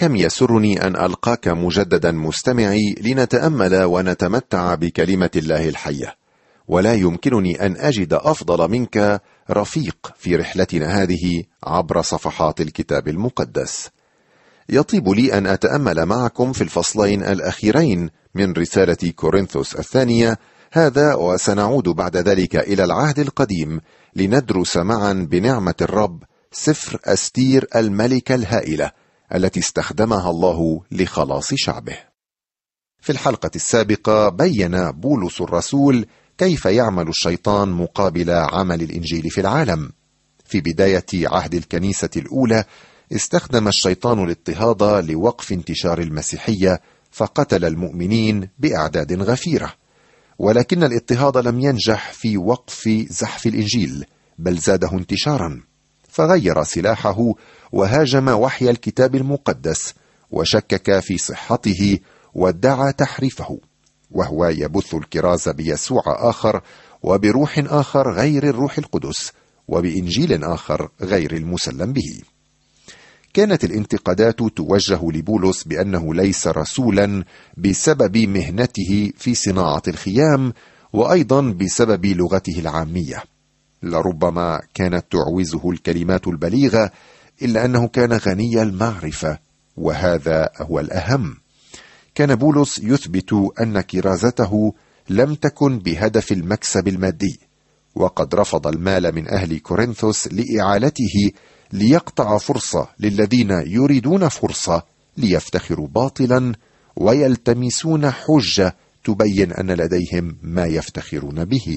كم يسرني أن ألقاك مجددا مستمعي لنتأمل ونتمتع بكلمة الله الحية، ولا يمكنني أن أجد أفضل منك رفيق في رحلتنا هذه عبر صفحات الكتاب المقدس. يطيب لي أن أتأمل معكم في الفصلين الأخيرين من رسالة كورنثوس الثانية هذا، وسنعود بعد ذلك إلى العهد القديم لندرس معا بنعمة الرب سفر أستير الملكة الهائلة التي استخدمها الله لخلاص شعبه. في الحلقة السابقة بين بولس الرسول كيف يعمل الشيطان مقابل عمل الإنجيل في العالم. في بداية عهد الكنيسة الأولى استخدم الشيطان الاضطهاد لوقف انتشار المسيحية، فقتل المؤمنين بأعداد غفيرة، ولكن الاضطهاد لم ينجح في وقف زحف الإنجيل، بل زاده انتشارا، فغير سلاحه وهاجم وحي الكتاب المقدس وشكك في صحته وادعى تحريفه، وهو يبث الكراز بيسوع آخر وبروح آخر غير الروح القدس وبإنجيل آخر غير المسلم به. كانت الانتقادات توجه لبولس بأنه ليس رسولا بسبب مهنته في صناعة الخيام، وأيضا بسبب لغته العامية. لربما كانت تعوزه الكلمات البليغة، إلا أنه كان غني المعرفة، وهذا هو الأهم. كان بولس يثبت أن كرازته لم تكن بهدف المكسب المادي، وقد رفض المال من أهل كورنثوس لإعالته ليقطع فرصة للذين يريدون فرصة ليفتخروا باطلا ويلتمسون حجة تبين أن لديهم ما يفتخرون به.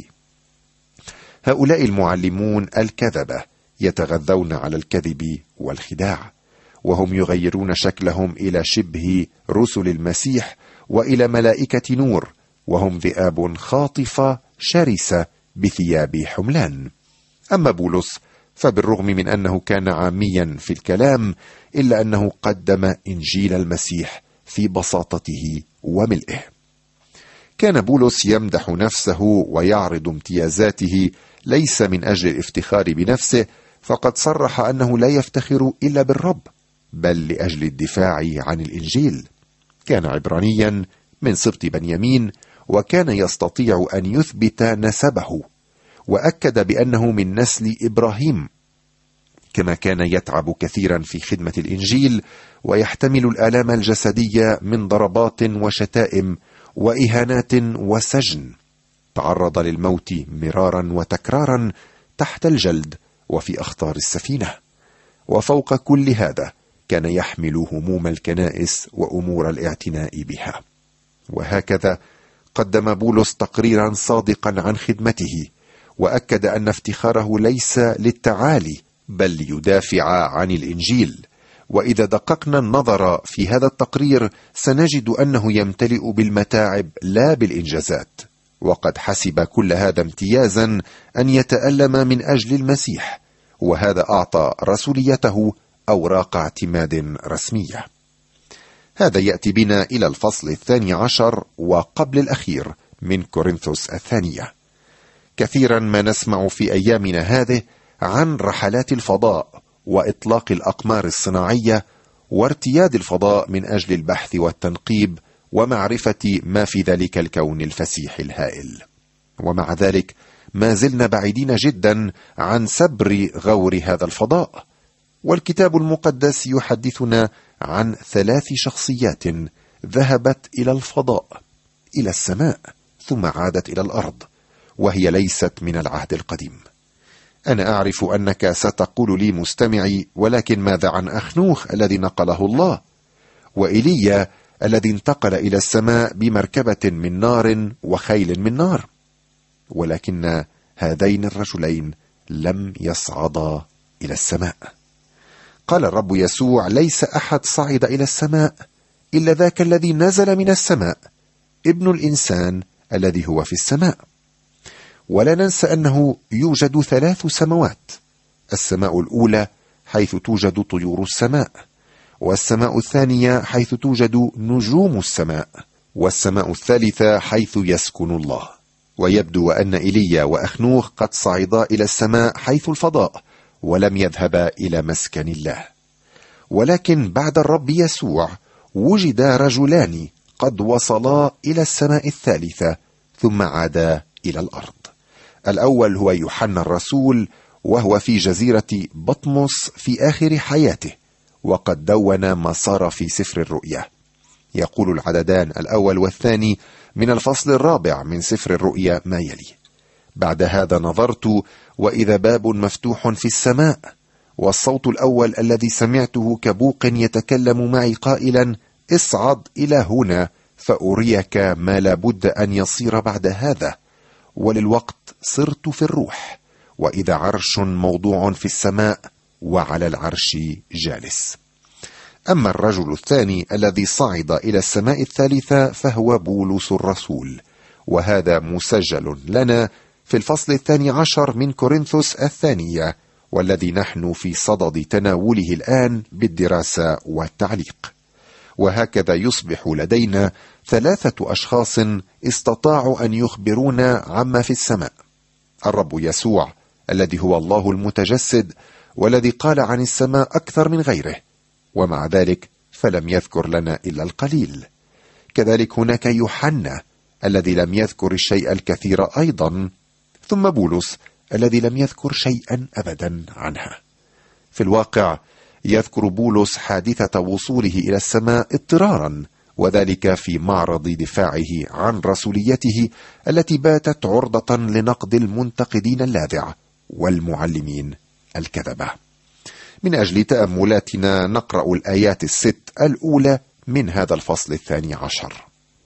هؤلاء المعلمون الكذبة يتغذون على الكذب والخداع، وهم يغيرون شكلهم إلى شبه رسل المسيح وإلى ملائكة نور، وهم ذئاب خاطفة شرسة بثياب حملان. أما بولس فبالرغم من أنه كان عاميا في الكلام، إلا أنه قدم إنجيل المسيح في بساطته وملئه. كان بولس يمدح نفسه ويعرض امتيازاته ليس من أجل الافتخار بنفسه، فقد صرح أنه لا يفتخر إلا بالرب، بل لأجل الدفاع عن الإنجيل. كان عبرانيا من سبط بنيامين، وكان يستطيع أن يثبت نسبه، وأكد بأنه من نسل إبراهيم، كما كان يتعب كثيرا في خدمة الإنجيل ويحتمل الآلام الجسدية من ضربات وشتائم وإهانات وسجن. تعرض للموت مرارا وتكرارا تحت الجلد وفي أخطار السفينة، وفوق كل هذا كان يحمل هموم الكنائس وأمور الاعتناء بها. وهكذا قدم بولس تقريرا صادقا عن خدمته، وأكد أن افتخاره ليس للتعالي بل ليدافع عن الإنجيل. وإذا دققنا النظر في هذا التقرير سنجد أنه يمتلئ بالمتاعب لا بالإنجازات، وقد حسب كل هذا امتيازا أن يتألم من أجل المسيح، وهذا أعطى رسوليته أوراق اعتماد رسمية. هذا يأتي بنا إلى الفصل 12 وقبل الأخير من كورنثوس الثانية. كثيرا ما نسمع في أيامنا هذه عن رحلات الفضاء وإطلاق الأقمار الصناعية وارتياد الفضاء من أجل البحث والتنقيب ومعرفة ما في ذلك الكون الفسيح الهائل، ومع ذلك ما زلنا بعيدين جدا عن سبر غور هذا الفضاء. والكتاب المقدس يحدثنا عن 3 شخصيات ذهبت إلى الفضاء، إلى السماء، ثم عادت إلى الأرض، وهي ليست من العهد القديم. أنا أعرف أنك ستقول لي مستمعي: ولكن ماذا عن أخنوخ الذي نقله الله، وإيليا الذي انتقل إلى السماء بمركبة من نار وخيل من نار؟ ولكن هذين الرجلين لم يصعدا إلى السماء. قال الرب يسوع: ليس أحد صعد إلى السماء إلا ذاك الذي نزل من السماء، ابن الإنسان الذي هو في السماء. ولا ننسى أنه يوجد 3 سماوات: السماء الأولى حيث توجد طيور السماء، والسماء الثانية حيث توجد نجوم السماء، والسماء الثالثة حيث يسكن الله. ويبدو أن إيليا وأخنوخ قد صعدا إلى السماء حيث الفضاء، ولم يذهبا إلى مسكن الله. ولكن بعد الرب يسوع وجد رجلان قد وصلا إلى السماء الثالثة ثم عادا إلى الأرض. الأول هو يوحنا الرسول، وهو في جزيرة بطمس في آخر حياته، وقد دون ما صار في سفر الرؤيا. يقول العددان الأول والثاني من الفصل الرابع من سفر الرؤيا ما يلي: بعد هذا نظرت وإذا باب مفتوح في السماء، والصوت الأول الذي سمعته كبوق يتكلم معي قائلا: اصعد إلى هنا فأريك ما لابد أن يصير بعد هذا. وللوقت صرت في الروح، وإذا عرش موضوع في السماء وعلى العرش جالس. أما الرجل الثاني الذي صعد إلى السماء الثالثة فهو بولس الرسول، وهذا مسجل لنا في الفصل 12 من كورنثوس الثانية، والذي نحن في صدد تناوله الآن بالدراسة والتعليق. وهكذا يصبح لدينا 3 أشخاص استطاعوا أن يخبرونا عما في السماء: الرب يسوع الذي هو الله المتجسد، والذي قال عن السماء أكثر من غيره، ومع ذلك فلم يذكر لنا إلا القليل. كذلك هناك يوحنا الذي لم يذكر الشيء الكثير أيضا، ثم بولس الذي لم يذكر شيئا أبدا عنها. في الواقع يذكر بولس حادثة وصوله إلى السماء اضطرارا، وذلك في معرض دفاعه عن رسوليته التي باتت عرضة لنقد المنتقدين اللاذع والمعلمين الكذبة. من أجل تأملاتنا نقرأ الآيات 6 الأولى من هذا الفصل 12.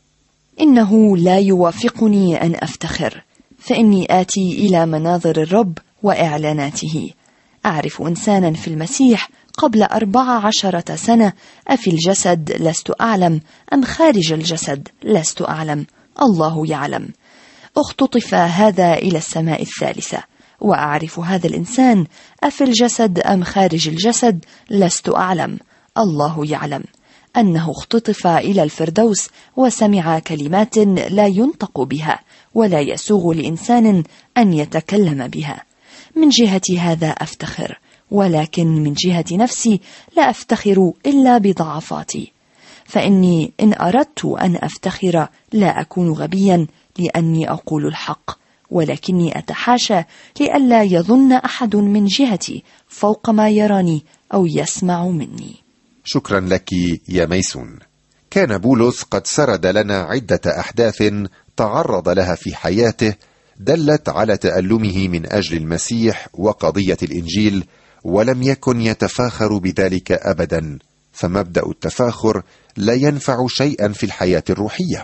إنه لا يوافقني أن أفتخر، فإني آتي إلى مناظر الرب وإعلاناته. أعرف إنسانا في المسيح قبل 14 سنة، أفي الجسد لست أعلم أم خارج الجسد لست أعلم، الله يعلم. اختطف هذا إلى السماء الثالثة، وأعرف هذا الإنسان أفي الجسد أم خارج الجسد لست أعلم، الله يعلم، أنه اختطف إلى الفردوس وسمع كلمات لا ينطق بها ولا يسوغ لإنسان أن يتكلم بها. من جهة هذا أفتخر، ولكن من جهة نفسي لا أفتخر إلا بضعفاتي. فإني إن أردت أن أفتخر لا أكون غبيا لأني أقول الحق، ولكني أتحاشى لئلا يظن أحد من جهتي فوق ما يراني أو يسمع مني. شكرا لك يا ميسون. كان بولس قد سرد لنا عدة أحداث تعرض لها في حياته دلت على تألمه من أجل المسيح وقضية الإنجيل، ولم يكن يتفاخر بذلك أبدا، فمبدأ التفاخر لا ينفع شيئا في الحياة الروحية.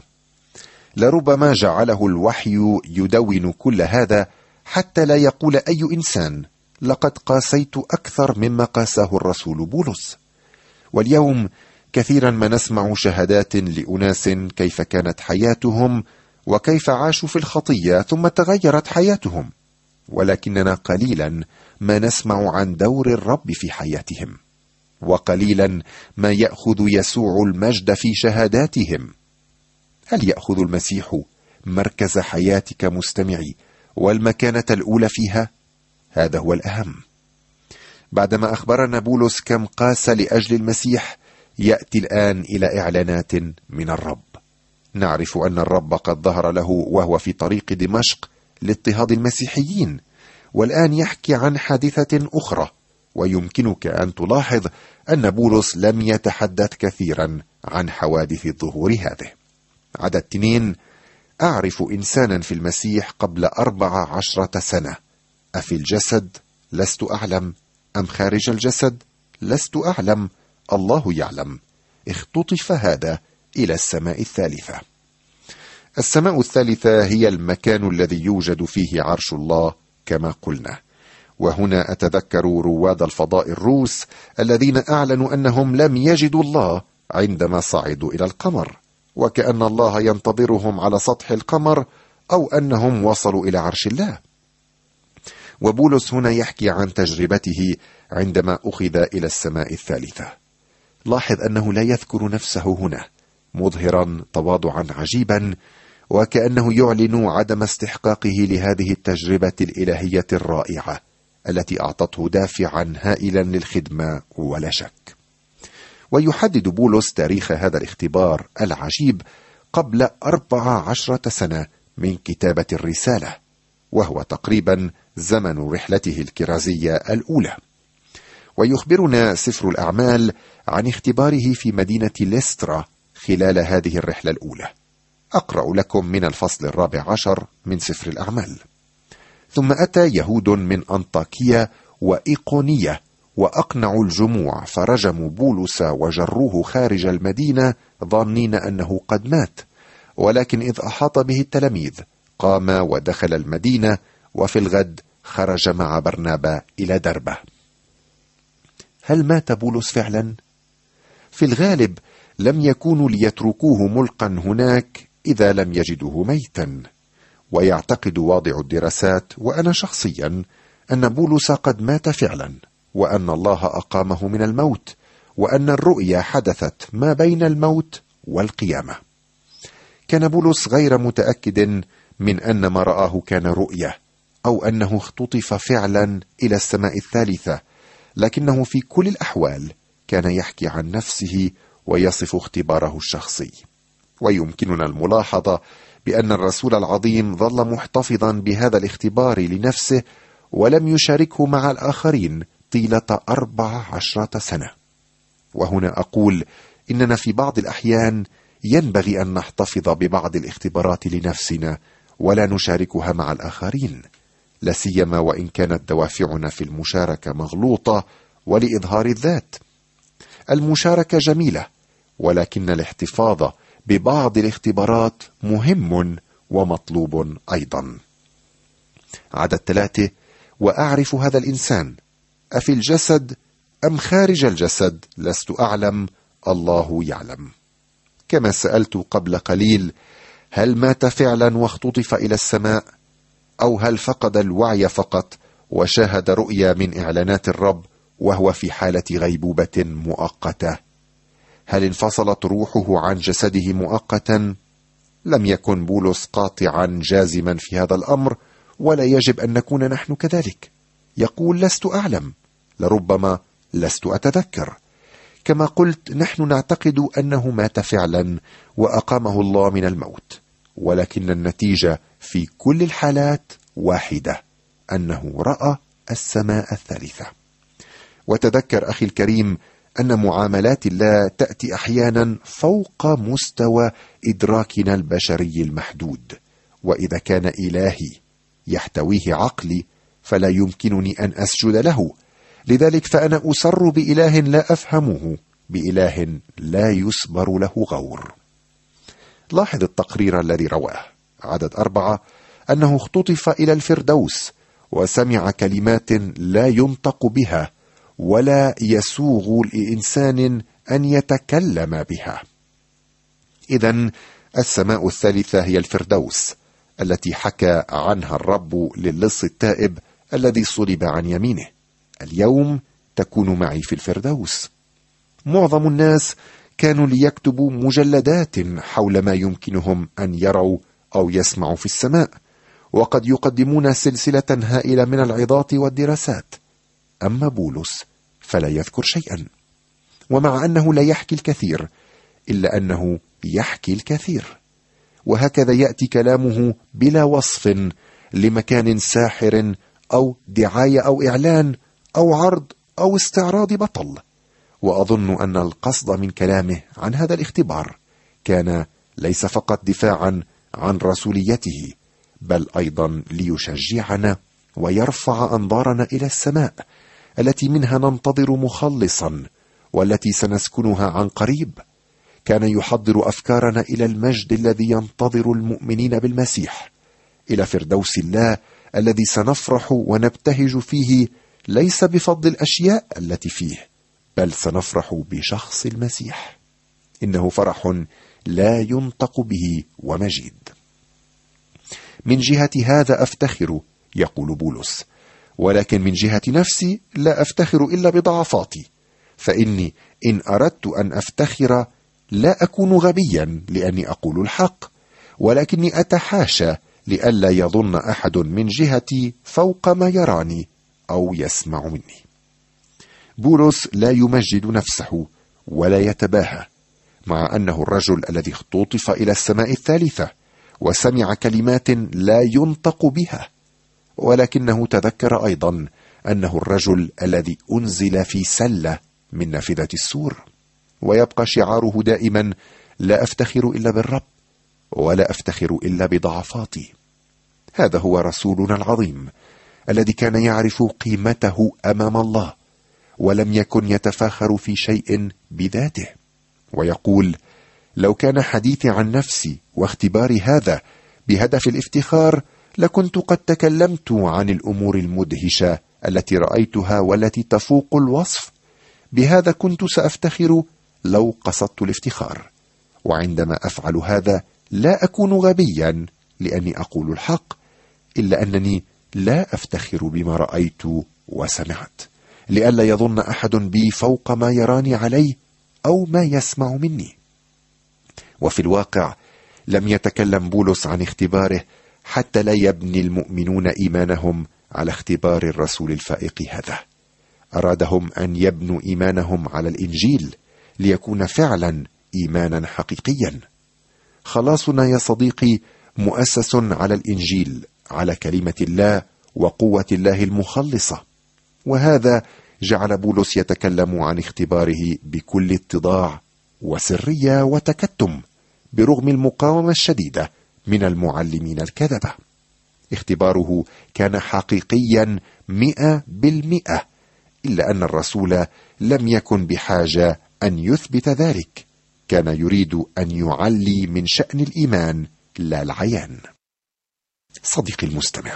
لربما جعله الوحي يدون كل هذا حتى لا يقول أي إنسان: لقد قاسيت أكثر مما قاساه الرسول بولس. واليوم كثيرا ما نسمع شهادات لأناس كيف كانت حياتهم وكيف عاشوا في الخطية ثم تغيرت حياتهم، ولكننا قليلا ما نسمع عن دور الرب في حياتهم، وقليلا ما يأخذ يسوع المجد في شهاداتهم. هل يأخذ المسيح مركز حياتك مستمعي والمكانة الأولى فيها؟ هذا هو الأهم. بعدما أخبرنا بولس كم قاس لأجل المسيح، يأتي الآن إلى إعلانات من الرب. نعرف أن الرب قد ظهر له وهو في طريق دمشق لاضطهاد المسيحيين، والآن يحكي عن حادثة أخرى، ويمكنك أن تلاحظ أن بولس لم يتحدث كثيرا عن حوادث الظهور هذه. عدد 2: أعرف إنسانا في المسيح قبل 14 سنة، أفي الجسد لست أعلم أم خارج الجسد لست أعلم، الله يعلم. اختطف هذا إلى السماء الثالثة. السماء الثالثة هي المكان الذي يوجد فيه عرش الله كما قلنا. وهنا أتذكر رواد الفضاء الروس الذين أعلنوا أنهم لم يجدوا الله عندما صعدوا إلى القمر، وكأن الله ينتظرهم على سطح القمر، أو أنهم وصلوا إلى عرش الله. وبولس هنا يحكي عن تجربته عندما أخذ إلى السماء الثالثة. لاحظ أنه لا يذكر نفسه هنا، مظهرا تواضعا عجيبا، وكأنه يعلن عدم استحقاقه لهذه التجربة الإلهية الرائعة التي أعطته دافعا هائلا للخدمة ولا شك. ويحدد بولس تاريخ هذا الاختبار العجيب قبل 14 سنة من كتابة الرسالة، وهو تقريبا زمن رحلته الكرازية الأولى. ويخبرنا سفر الأعمال عن اختباره في مدينة ليسترا خلال هذه الرحلة الأولى. أقرأ لكم من الفصل 14 من سفر الأعمال. ثم أتى يهود من أنطاكية وإيقونية وأقنعوا الجموع، فرجموا بولس وجروه خارج المدينة ظانين أنه قد مات. ولكن إذ أحاط به التلاميذ قام ودخل المدينة، وفي الغد خرج مع برنابا إلى دربة. هل مات بولس فعلا؟ في الغالب لم يكونوا ليتركوه ملقا هناك إذا لم يجدوه ميتا. ويعتقد واضع الدراسات وأنا شخصيا أن بولس قد مات فعلا، وأن الله أقامه من الموت، وأن الرؤيا حدثت ما بين الموت والقيامة. كان بولس غير متأكد من أن ما رآه كان رؤية أو أنه اختطف فعلا إلى السماء الثالثة، لكنه في كل الأحوال كان يحكي عن نفسه ويصف اختباره الشخصي. ويمكننا الملاحظة بأن الرسول العظيم ظل محتفظا بهذا الاختبار لنفسه ولم يشاركه مع الآخرين طيلة 14 سنة. وهنا أقول إننا في بعض الأحيان ينبغي أن نحتفظ ببعض الاختبارات لنفسنا ولا نشاركها مع الآخرين، لا سيما وإن كانت دوافعنا في المشاركة مغلوطة ولإظهار الذات. المشاركة جميلة، ولكن الاحتفاظ ببعض الاختبارات مهم ومطلوب أيضا. عدد 3: وأعرف هذا الإنسان أفي الجسد أم خارج الجسد لست أعلم، الله يعلم. كما سألت قبل قليل، هل مات فعلا واختطف إلى السماء، أو هل فقد الوعي فقط وشاهد رؤيا من إعلانات الرب وهو في حالة غيبوبة مؤقتة؟ هل انفصلت روحه عن جسده مؤقتا؟ لم يكن بولس قاطعا جازما في هذا الأمر، ولا يجب أن نكون نحن كذلك. يقول لست أعلم، لربما لست أتذكر. كما قلت، نحن نعتقد أنه مات فعلا وأقامه الله من الموت، ولكن النتيجة في كل الحالات واحدة، أنه رأى السماء الثالثة. وتذكر أخي الكريم أن معاملات الله تأتي أحيانا فوق مستوى إدراكنا البشري المحدود، وإذا كان إلهي يحتويه عقلي فلا يمكنني أن أسجد له. لذلك فأنا أسر بإله لا أفهمه، بإله لا يسبر له غور. لاحظ التقرير الذي رواه. عدد 4: أنه اختطف إلى الفردوس وسمع كلمات لا ينطق بها ولا يسوغ لإنسان أن يتكلم بها. إذن السماء الثالثة هي الفردوس التي حكى عنها الرب للص التائب الذي صلب عن يمينه: اليوم تكون معي في الفردوس. معظم الناس كانوا ليكتبوا مجلدات حول ما يمكنهم أن يروا أو يسمعوا في السماء، وقد يقدمون سلسلة هائلة من العظات والدراسات. أما بولس فلا يذكر شيئا، ومع أنه لا يحكي الكثير إلا أنه يحكي الكثير. وهكذا يأتي كلامه بلا وصف لمكان ساحر أو دعاية أو إعلان أو عرض أو استعراض بطل. وأظن أن القصد من كلامه عن هذا الاختبار كان ليس فقط دفاعا عن رسوليته، بل أيضا ليشجعنا ويرفع أنظارنا إلى السماء التي منها ننتظر مخلصا والتي سنسكنها عن قريب. كان يحضر أفكارنا إلى المجد الذي ينتظر المؤمنين بالمسيح، إلى فردوس الله الذي سنفرح ونبتهج فيه، ليس بفضل الأشياء التي فيه، بل سنفرح بشخص المسيح. إنه فرح لا ينطق به ومجيد. من جهة هذا أفتخر، يقول بولس، ولكن من جهة نفسي لا أفتخر إلا بضعفاتي، فإني إن أردت أن أفتخر لا أكون غبيا لأني أقول الحق، ولكني أتحاشى لئلا يظن أحد من جهتي فوق ما يراني أو يسمع مني. بولس لا يمجد نفسه ولا يتباهى، مع أنه الرجل الذي اختطف إلى السماء الثالثة وسمع كلمات لا ينطق بها، ولكنه تذكر أيضا أنه الرجل الذي أنزل في سلة من نافذة السور. ويبقى شعاره دائما: لا أفتخر إلا بالرب، ولا أفتخر إلا بضعفاتي. هذا هو رسولنا العظيم الذي كان يعرف قيمته أمام الله، ولم يكن يتفاخر في شيء بذاته، ويقول: لو كان حديثي عن نفسي واختباري هذا بهدف الافتخار لكنت قد تكلمت عن الأمور المدهشة التي رأيتها والتي تفوق الوصف. بهذا كنت سأفتخر لو قصدت الافتخار، وعندما أفعل هذا لا أكون غبيا لأني أقول الحق، إلا أنني لا أفتخر بما رأيت وسمعت، لئلا يظن أحد بي فوق ما يراني عليه أو ما يسمع مني. وفي الواقع لم يتكلم بولس عن اختباره حتى لا يبني المؤمنون إيمانهم على اختبار الرسول الفائق هذا. أرادهم أن يبنوا إيمانهم على الإنجيل ليكون فعلا إيمانا حقيقيا. خلاصنا يا صديقي مؤسس على الإنجيل، على كلمة الله وقوة الله المخلصة. وهذا جعل بولس يتكلم عن اختباره بكل اتضاع وسرية وتكتم، برغم المقاومة الشديدة من المعلمين الكذبة. اختباره كان حقيقيا 100%، إلا أن الرسول لم يكن بحاجة أن يثبت ذلك، كان يريد أن يعلي من شأن الإيمان لا العيان. صديقي المستمع،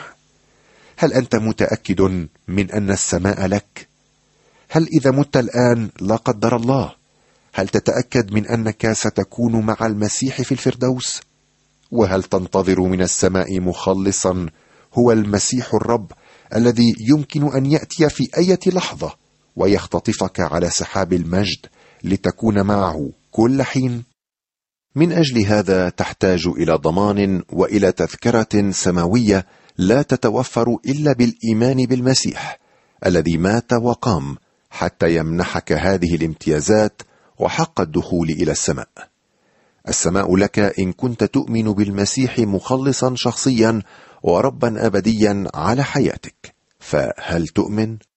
هل أنت متأكد من أن السماء لك؟ هل إذا مت الآن لا قدر الله، هل تتأكد من أنك ستكون مع المسيح في الفردوس؟ وهل تنتظر من السماء مخلصا هو المسيح الرب الذي يمكن أن يأتي في أي لحظة ويختطفك على سحاب المجد لتكون معه كل حين؟ من أجل هذا تحتاج إلى ضمان وإلى تذكرة سماوية لا تتوفر إلا بالإيمان بالمسيح الذي مات وقام حتى يمنحك هذه الامتيازات وحق الدخول إلى السماء. السماء لك إن كنت تؤمن بالمسيح مخلصا شخصيا وربا أبديا على حياتك. فهل تؤمن؟